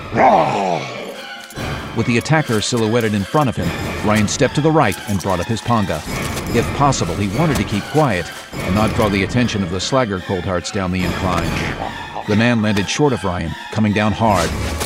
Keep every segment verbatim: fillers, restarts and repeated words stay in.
With the attacker silhouetted in front of him, Ryan stepped to the right and brought up his panga. If possible, he wanted to keep quiet and not draw the attention of the Slagger Coldhearts down the incline. The man landed short of Ryan, coming down hard.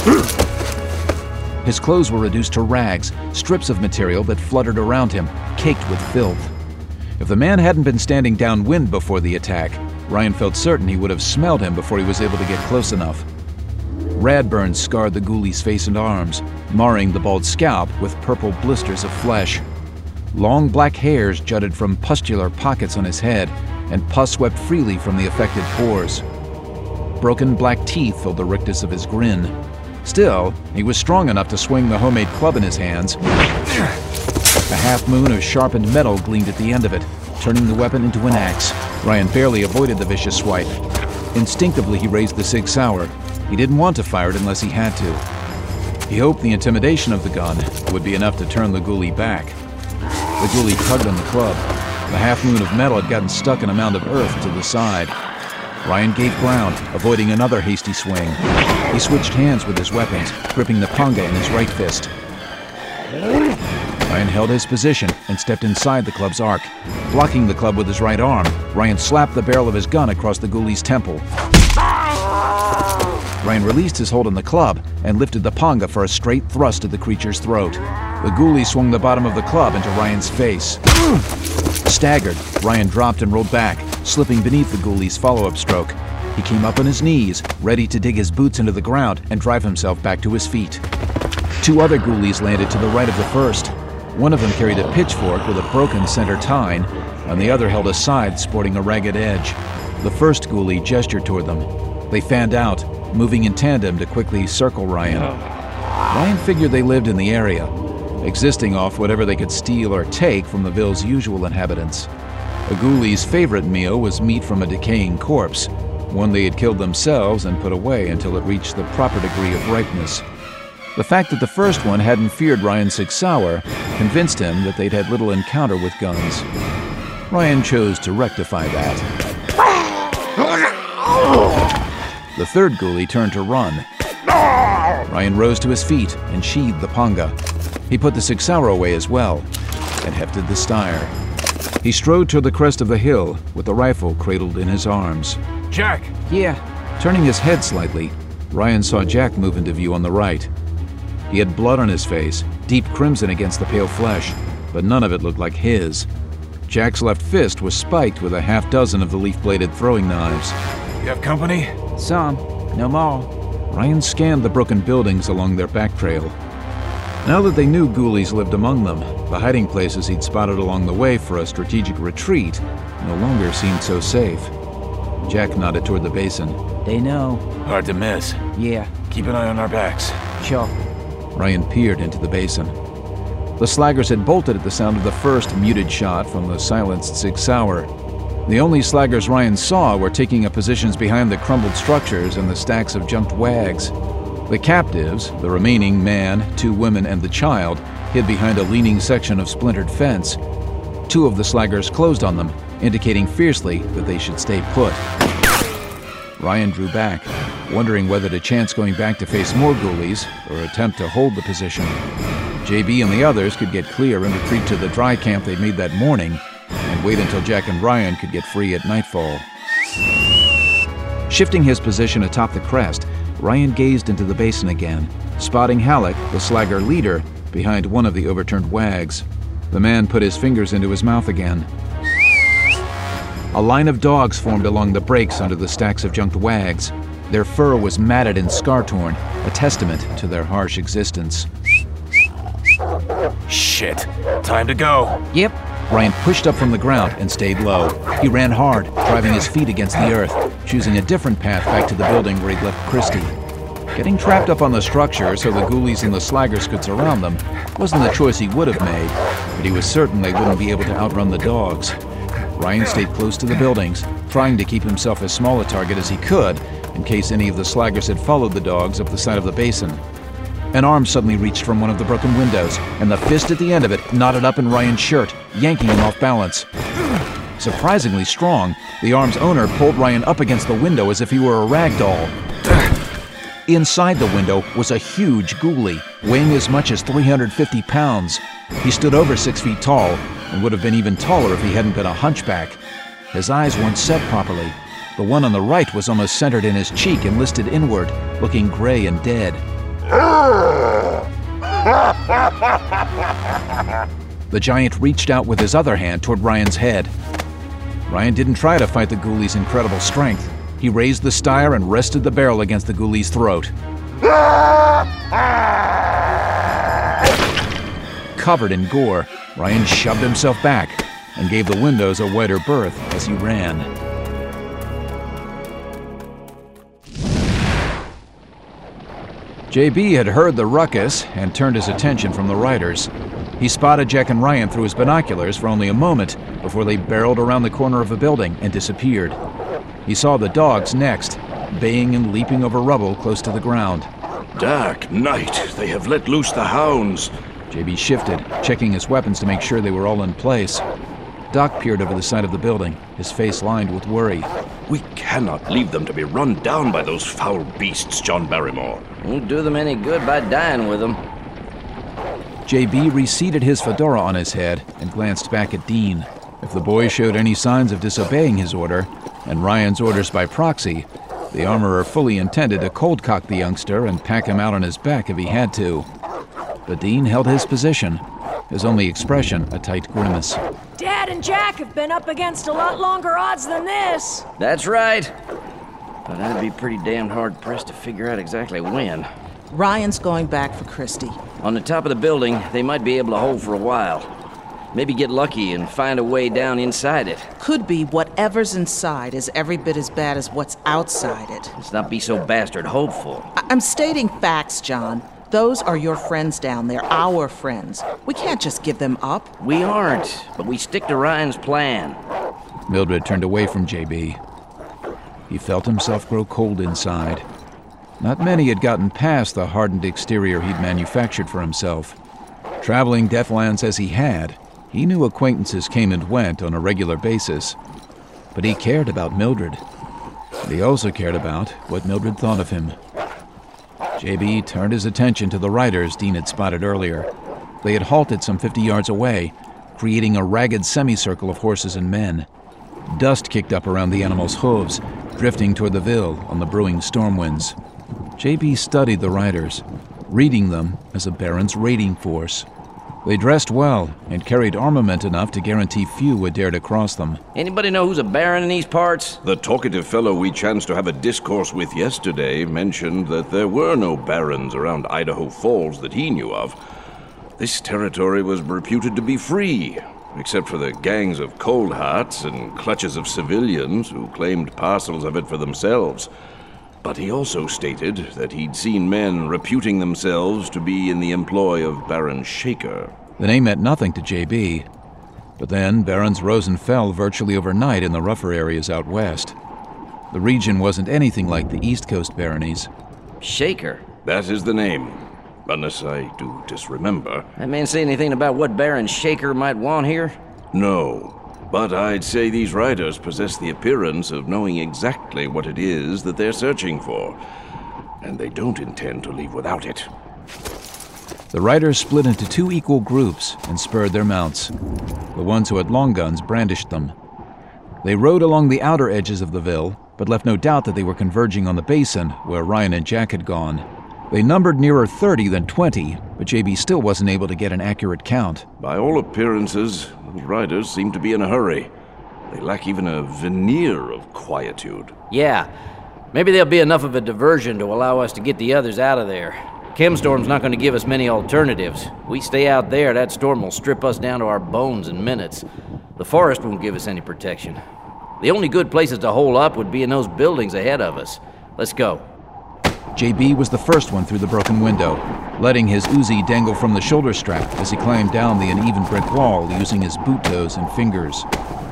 His clothes were reduced to rags, strips of material that fluttered around him, caked with filth. If the man hadn't been standing downwind before the attack, Ryan felt certain he would have smelled him before he was able to get close enough. Rad burns scarred the ghoulie's face and arms, marring the bald scalp with purple blisters of flesh. Long black hairs jutted from pustular pockets on his head, and pus swept freely from the affected pores. Broken black teeth filled the rictus of his grin. Still, he was strong enough to swing the homemade club in his hands. A half-moon of sharpened metal gleamed at the end of it, turning the weapon into an axe. Ryan barely avoided the vicious swipe. Instinctively, he raised the Sig Sauer. He didn't want to fire it unless he had to. He hoped the intimidation of the gun would be enough to turn the ghoulie back. The ghoulie tugged on the club. The half-moon of metal had gotten stuck in a mound of earth to the side. Ryan gave ground, avoiding another hasty swing. He switched hands with his weapons, gripping the panga in his right fist. Ryan held his position and stepped inside the club's arc. Blocking the club with his right arm, Ryan slapped the barrel of his gun across the ghoulie's temple. Ryan released his hold on the club and lifted the panga for a straight thrust at the creature's throat. The ghoulie swung the bottom of the club into Ryan's face. Staggered, Ryan dropped and rolled back, slipping beneath the ghoulie's follow-up stroke. He came up on his knees, ready to dig his boots into the ground and drive himself back to his feet. Two other ghoulies landed to the right of the first. One of them carried a pitchfork with a broken center tine, and the other held a scythe sporting a ragged edge. The first ghoulie gestured toward them. They fanned out, moving in tandem to quickly circle Ryan. Ryan figured they lived in the area, existing off whatever they could steal or take from the Ville's usual inhabitants. A ghoulie's favorite meal was meat from a decaying corpse, one they had killed themselves and put away until it reached the proper degree of ripeness. The fact that the first one hadn't feared Ryan's Sig Sauer convinced him that they'd had little encounter with guns. Ryan chose to rectify that. The third ghoulie turned to run. Ryan rose to his feet and sheathed the panga. He put the Sig Sauer away as well and hefted the steyr. He strode toward the crest of the hill with the rifle cradled in his arms. Jack! Yeah. Turning his head slightly, Ryan saw Jack move into view on the right. He had blood on his face, deep crimson against the pale flesh, but none of it looked like his. Jack's left fist was spiked with a half dozen of the leaf-bladed throwing knives. You have company? Some. No more. Ryan scanned the broken buildings along their back trail. Now that they knew ghoulies lived among them, the hiding places he'd spotted along the way for a strategic retreat no longer seemed so safe. Jack nodded toward the basin. They know. Hard to miss. Yeah. Keep an eye on our backs. Sure. Ryan peered into the basin. The slaggers had bolted at the sound of the first muted shot from the silenced Sig Sauer. The only slaggers Ryan saw were taking up positions behind the crumbled structures and the stacks of junked wags. The captives, the remaining man, two women, and the child, hid behind a leaning section of splintered fence. Two of the slaggers closed on them, indicating fiercely that they should stay put. Ryan drew back, wondering whether to chance going back to face more ghoulies or attempt to hold the position. J B and the others could get clear and retreat to the dry camp they'd made that morning, and wait until Jack and Ryan could get free at nightfall. Shifting his position atop the crest, Ryan gazed into the basin again, spotting Halleck, the slagger leader, behind one of the overturned wags. The man put his fingers into his mouth again. A line of dogs formed along the breaks under the stacks of junked wags. Their fur was matted and scar-torn, a testament to their harsh existence. Shit. Time to go. Yep. Ryan pushed up from the ground and stayed low. He ran hard, driving his feet against the earth, choosing a different path back to the building where he'd left Christie. Getting trapped up on the structure so the ghoulies and the slaggers could surround them wasn't the choice he would have made, but he was certain they wouldn't be able to outrun the dogs. Ryan stayed close to the buildings, trying to keep himself as small a target as he could in case any of the slaggers had followed the dogs up the side of the basin. An arm suddenly reached from one of the broken windows, and the fist at the end of it knotted up in Ryan's shirt, yanking him off balance. Surprisingly strong, the arm's owner pulled Ryan up against the window as if he were a rag doll. Inside the window was a huge ghoulie, weighing as much as three hundred fifty pounds. He stood over six feet tall and would have been even taller if he hadn't been a hunchback. His eyes weren't set properly. The one on the right was almost centered in his cheek and listed inward, looking gray and dead. The giant reached out with his other hand toward Ryan's head. Ryan didn't try to fight the ghoulie's incredible strength. He raised the styre and rested the barrel against the ghoulie's throat. Covered in gore, Ryan shoved himself back and gave the windows a wider berth as he ran. J B had heard the ruckus and turned his attention from the riders. He spotted Jack and Ryan through his binoculars for only a moment before they barreled around the corner of a building and disappeared. He saw the dogs next, baying and leaping over rubble close to the ground. Dark night, they have let loose the hounds. J B shifted, checking his weapons to make sure they were all in place. Doc peered over the side of the building, his face lined with worry. We cannot leave them to be run down by those foul beasts, John Barrymore. Won't do them any good by dying with them. J B reseated his fedora on his head and glanced back at Dean. If the boy showed any signs of disobeying his order, and Ryan's orders by proxy, the armorer fully intended to cold-cock the youngster and pack him out on his back if he had to. But Dean held his position, his only expression a tight grimace. Dad and Jack have been up against a lot longer odds than this. That's right. But I'd be pretty damned hard-pressed to figure out exactly when. Ryan's going back for Christy. On the top of the building, they might be able to hold for a while. Maybe get lucky and find a way down inside it. Could be whatever's inside is every bit as bad as what's outside it. Let's not be so bastard hopeful. I- I'm stating facts, John. Those are your friends down there, our friends. We can't just give them up. We aren't, but we stick to Ryan's plan. Mildred turned away from J B. He felt himself grow cold inside. Not many had gotten past the hardened exterior he'd manufactured for himself. Traveling Deathlands as he had, he knew acquaintances came and went on a regular basis. But he cared about Mildred. And he also cared about what Mildred thought of him. J B turned his attention to the riders Dean had spotted earlier. They had halted some fifty yards away, creating a ragged semicircle of horses and men. Dust kicked up around the animals' hooves, drifting toward the Ville on the brewing storm winds. J B studied the riders, reading them as a Baron's raiding force. They dressed well and carried armament enough to guarantee few would dare to cross them. Anybody know who's a baron in these parts? The talkative fellow we chanced to have a discourse with yesterday mentioned that there were no barons around Idaho Falls that he knew of. This territory was reputed to be free, except for the gangs of cold hearts and clutches of civilians who claimed parcels of it for themselves. But he also stated that he'd seen men reputing themselves to be in the employ of Baron Shaker. The name meant nothing to J B. But then barons rose and fell virtually overnight in the rougher areas out west. The region wasn't anything like the East Coast baronies. Shaker? That is the name, unless I do disremember. That man say anything about what Baron Shaker might want here? No. But I'd say these riders possess the appearance of knowing exactly what it is that they're searching for, and they don't intend to leave without it. The riders split into two equal groups and spurred their mounts. The ones who had long guns brandished them. They rode along the outer edges of the Ville, but left no doubt that they were converging on the basin where Ryan and Jack had gone. They numbered nearer thirty than twenty, but J B still wasn't able to get an accurate count. By all appearances, those riders seem to be in a hurry. They lack even a veneer of quietude. Yeah. Maybe there'll be enough of a diversion to allow us to get the others out of there. Chemstorm's not going to give us many alternatives. We stay out there, that storm will strip us down to our bones in minutes. The forest won't give us any protection. The only good places to hole up would be in those buildings ahead of us. Let's go. J B was the first one through the broken window, letting his Uzi dangle from the shoulder strap as he climbed down the uneven brick wall using his boot toes and fingers.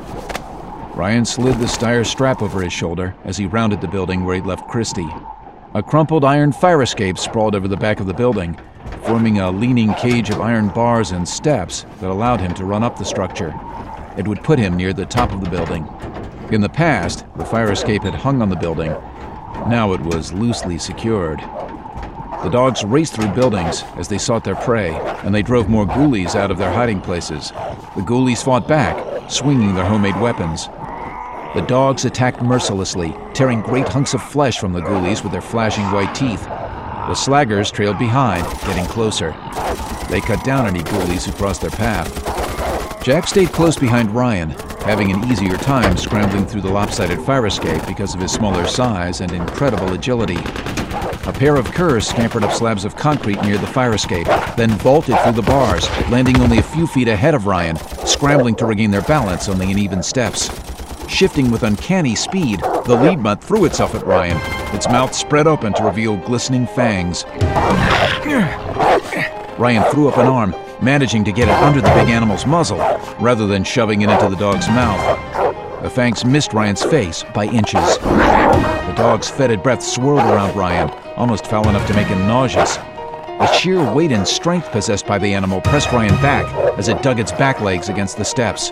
Ryan slid the Steyr strap over his shoulder as he rounded the building where he'd left Christy. A crumpled iron fire escape sprawled over the back of the building, forming a leaning cage of iron bars and steps that allowed him to run up the structure. It would put him near the top of the building. In the past, the fire escape had hung on the building. Now it was loosely secured. The dogs raced through buildings as they sought their prey, and they drove more ghoulies out of their hiding places. The ghoulies fought back, swinging their homemade weapons. The dogs attacked mercilessly, tearing great hunks of flesh from the ghoulies with their flashing white teeth. The slaggers trailed behind, getting closer. They cut down any ghoulies who crossed their path. Jack stayed close behind Ryan, having an easier time scrambling through the lopsided fire escape because of his smaller size and incredible agility. A pair of curs scampered up slabs of concrete near the fire escape, then vaulted through the bars, landing only a few feet ahead of Ryan, scrambling to regain their balance on the uneven steps. Shifting with uncanny speed, the lead mutt threw itself at Ryan, its mouth spread open to reveal glistening fangs. Ryan threw up an arm, managing to get it under the big animal's muzzle, rather than shoving it into the dog's mouth. The fangs missed Ryan's face by inches. The dog's fetid breath swirled around Ryan, almost foul enough to make him nauseous. The sheer weight and strength possessed by the animal pressed Ryan back as it dug its back legs against the steps.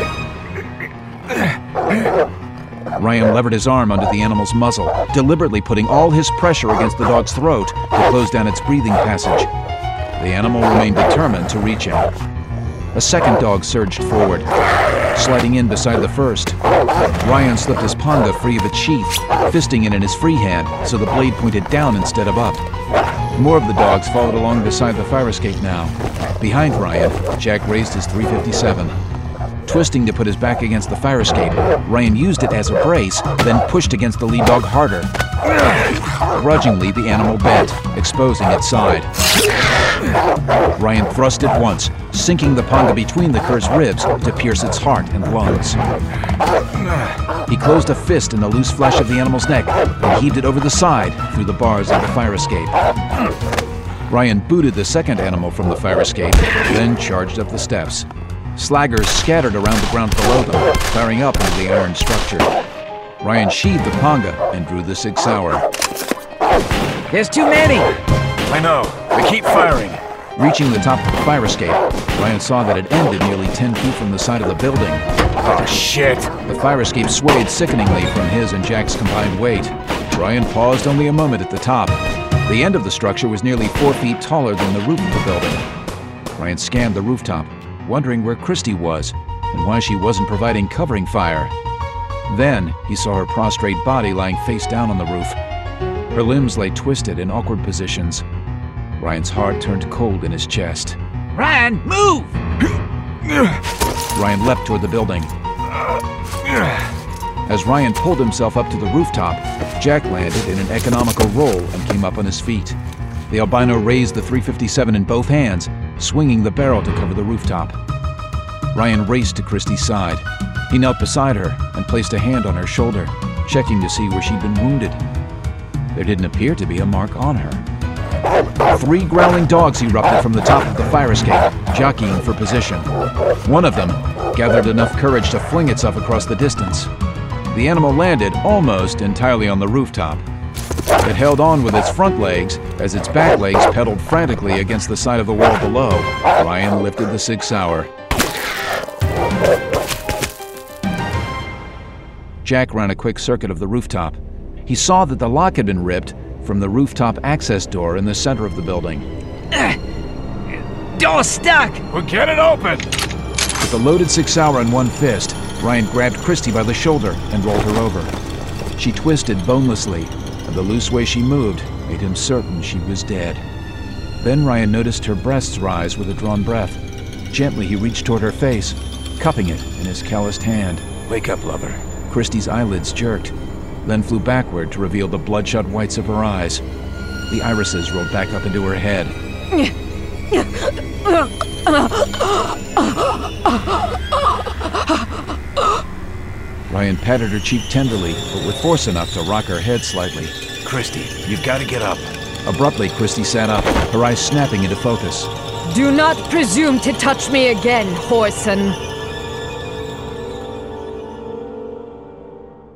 Ryan levered his arm under the animal's muzzle, deliberately putting all his pressure against the dog's throat to close down its breathing passage. The animal remained determined to reach him. A second dog surged forward, sliding in beside the first. Ryan slipped his panga free of its sheath, fisting it in his free hand so the blade pointed down instead of up. More of the dogs followed along beside the fire escape now. Behind Ryan, Jack raised his three fifty-seven. Twisting to put his back against the fire escape, Ryan used it as a brace, then pushed against the lead dog harder. Grudgingly, the animal bent, exposing its side. Ryan thrust it once, sinking the panga between the cur's ribs to pierce its heart and lungs. He closed a fist in the loose flesh of the animal's neck and heaved it over the side through the bars of the fire escape. Ryan booted the second animal from the fire escape, then charged up the steps. Slaggers scattered around the ground below them, firing up into the iron structure. Ryan sheathed the panga and drew the Sig Sauer. There's too many! I know. We keep firing. Reaching the top of the fire escape, Ryan saw that it ended nearly ten feet from the side of the building. Oh, shit. The fire escape swayed sickeningly from his and Jack's combined weight. Ryan paused only a moment at the top. The end of the structure was nearly four feet taller than the roof of the building. Ryan scanned the rooftop, wondering where Christy was and why she wasn't providing covering fire. Then he saw her prostrate body lying face down on the roof. Her limbs lay twisted in awkward positions. Ryan's heart turned cold in his chest. Ryan, move! Ryan leapt toward the building. As Ryan pulled himself up to the rooftop, Jack landed in an economical roll and came up on his feet. The albino raised the three fifty-seven in both hands, swinging the barrel to cover the rooftop. Ryan raced to Christy's side. He knelt beside her and placed a hand on her shoulder, checking to see where she'd been wounded. There didn't appear to be a mark on her. Three growling dogs erupted from the top of the fire escape, jockeying for position. One of them gathered enough courage to fling itself across the distance. The animal landed almost entirely on the rooftop. It held on with its front legs as its back legs pedaled frantically against the side of the wall below. Ryan lifted the Sig Sauer. Jack ran a quick circuit of the rooftop. He saw that the lock had been ripped from the rooftop access door in the center of the building. Uh, door stuck! We'll get it open! With the loaded Sig Sauer in one fist, Ryan grabbed Christy by the shoulder and rolled her over. She twisted bonelessly, and the loose way she moved made him certain she was dead. Then Ryan noticed her breasts rise with a drawn breath. Gently, he reached toward her face, cupping it in his calloused hand. Wake up, lover. Christy's eyelids jerked, then flew backward to reveal the bloodshot whites of her eyes. The irises rolled back up into her head. Ryan patted her cheek tenderly, but with force enough to rock her head slightly. Christy, you've got to get up. Abruptly, Christy sat up, her eyes snapping into focus. Do not presume to touch me again, Whoreson.